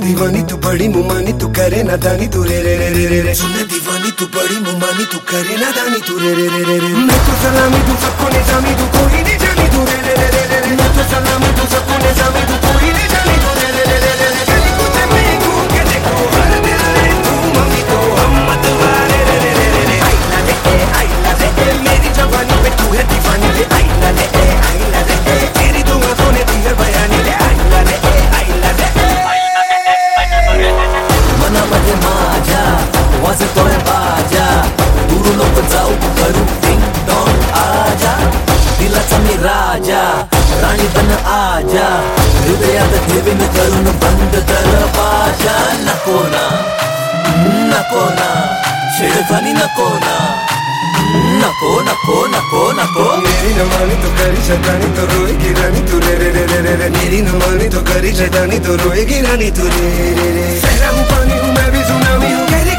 दीवानी तू बड़ी मुमानी तू करे ना दानी तू रे रे रे रे रे रे सुन दीवानी तू बड़ी मुमानी तू करे ना दानी तू रे रे रे रे रे मैं तो सलामी तू सबको निजामी तू कोई नहीं जानी तू रे रे रे रे रे मैं तो सलामी तू सबको निजामी तू कोई नहीं जानी तू रे रे रे रे रे गली को ते मैं घूम के देखो हर दिल ले तू मम्मी को हम मत वारे रे रे रे रे आई ला रे मेरी जवानी पे तू है दीवानी ले आई ला रे तेरी दुआ तो ने दी है बयानी ले आई ला रे मनामध्ये माझ्या वाजतोय बाजा दूर नको जाऊ करू डिंग डॉंग आजा दिलाचा मी राजा राणी बन आजा हृदयात ठेवीन करून बंद दरवाजा नको ना छेडखानी नको ना नको नको नको नको मेरी न मानी तो करी शैतानी तो रोएगी रानी तू रे रे रे रे रे मेरी न मानी तो करी शैतानी तो रोएगी रानी तू रे रे रे सहरा हूँ पानी हूँ मैं भी सुनामी हूँ